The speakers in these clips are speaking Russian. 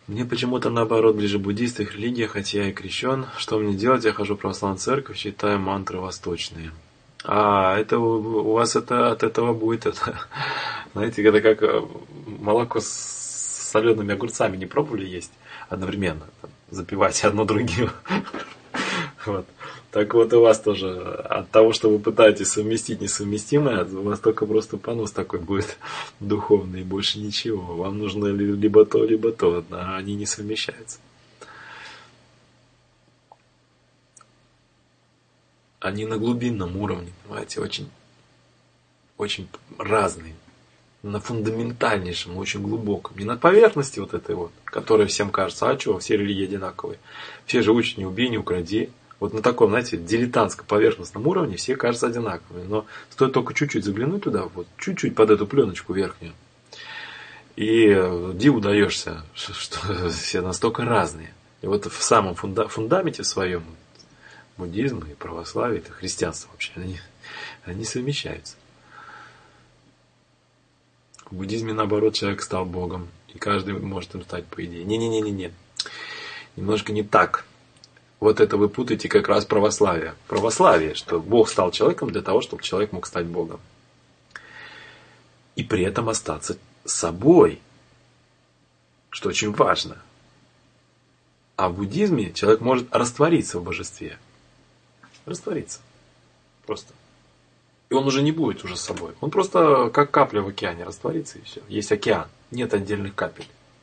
Мне почему-то наоборот ближе буддисты их религия, хотя я и крещен. Что мне делать? Я хожу в православную церковь, читаю мантры восточные. Это у вас это от этого будет это. Знаете, это как молоко с солеными огурцами не пробовали есть одновременно, там, запивать одно другим. Вот. Так вот у вас тоже от того, что вы пытаетесь совместить несовместимое, у вас только просто понос такой будет духовный, больше ничего. Вам нужно либо то, а они не совмещаются. Они на глубинном уровне, понимаете, очень, очень разные. На фундаментальнейшем, очень глубоком. Не на поверхности вот этой вот, которая всем кажется, а что, все религии одинаковые. Все же учат не убей, не укради. Вот на таком, знаете, дилетантском поверхностном уровне все кажутся одинаковыми. Но стоит только чуть-чуть заглянуть туда, вот чуть-чуть под эту пленочку верхнюю. И диву даешься, что все настолько разные. И вот в самом фундаменте своем буддизм и православие, это христианство вообще, они совмещаются. В буддизме, наоборот, человек стал Богом. И каждый может им стать, по идее. Не. Немножко не так. Вот это вы путаете как раз православие. Православие, что Бог стал человеком для того, чтобы человек мог стать Богом. И при этом остаться собой. Что очень важно. А в буддизме человек может раствориться в божестве. Раствориться. Просто. И он уже не будет уже собой. Он просто как капля в океане растворится и все. Есть океан, нет отдельных капель.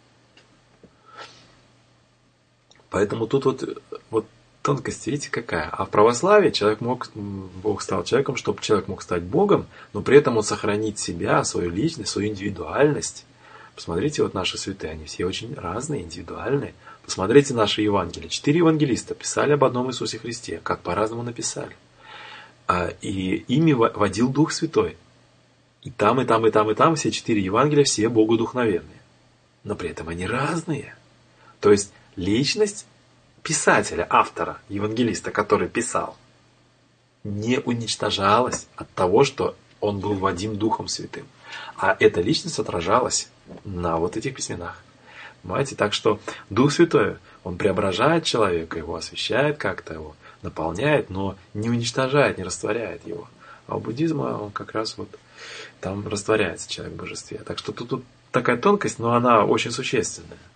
Поэтому тут вот тонкость, видите, какая. А в православии Бог стал человеком, чтобы человек мог стать Богом, но при этом он сохранит себя, свою личность, свою индивидуальность. Посмотрите, вот наши святые, они все очень разные, индивидуальные. Посмотрите наши Евангелия. 4 евангелиста писали об одном Иисусе Христе, как по-разному написали. И ими водил Дух Святой. И там все 4 Евангелия, все богодухновенные. Но при этом они разные. То есть личность писателя, автора, евангелиста, который писал, не уничтожалась от того, что он был водим Духом Святым. А эта личность отражалась на вот этих письменах. Понимаете? Так что Дух Святой, он преображает человека, его освещает как-то, его наполняет, но не уничтожает, не растворяет его. А у буддизма он как раз вот там растворяется человек в божестве. Так что тут такая тонкость, но она очень существенная.